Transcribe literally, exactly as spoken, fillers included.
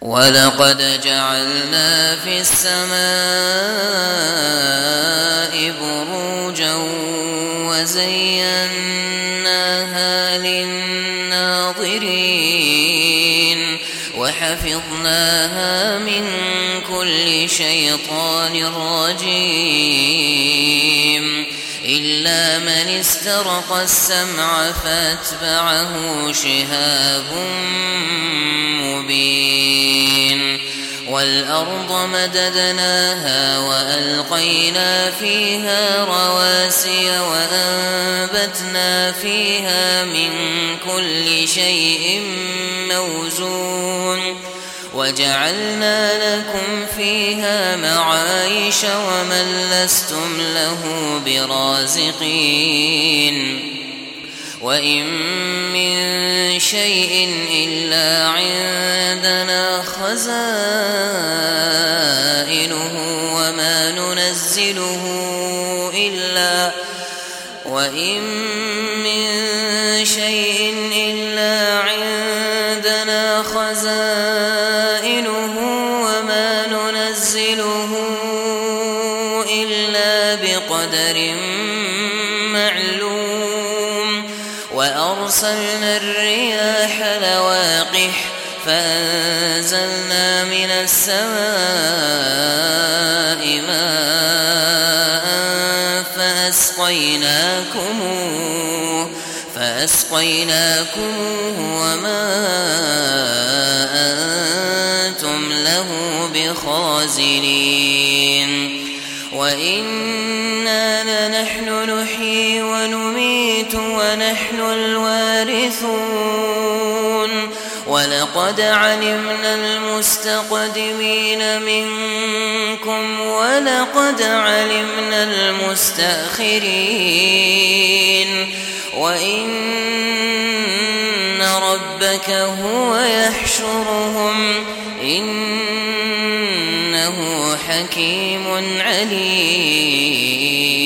ولقد جعلنا في السماء بروجا وزيناها للناظرين وحفظناها من كل شيطان رجيم إلا من استرق السمع فاتبعه شهاب مبين والأرض مددناها وألقينا فيها رواسي وأنبتنا فيها من كل شيء موزون وجعلنا لكم فيها معايش ومن لستم له برازقين وإن من شيء إلا عندنا خزائنه وما ننزله إلا وإن من شيء إلا عندنا خزائنه وما ننزله إلا بقدر معلوم وأرسلنا الرياح لواقح فأنزلنا من السماء ماء فأسقيناكموه فأسقيناكموه وما أنتم له بخازنين وإنا لنحن نحيي ونميت ونحن الوارثون ولقد علمنا المستقدمين منكم ولقد علمنا المستأخرين وإن ربك هو يحشرهم إنه حكيم عليم